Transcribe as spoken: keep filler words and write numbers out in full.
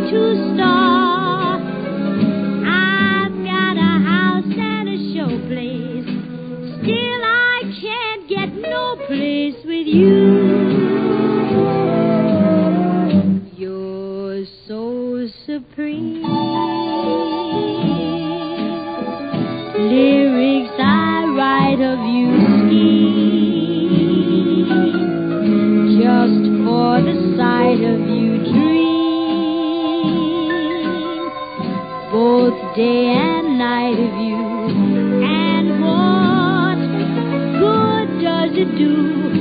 to star. I've got a house and a showplace. Still I can't get no place with you. You're so supreme. Lyrics I write of you scheme, just for the sight of you dream, both day and night of you. And what good does it do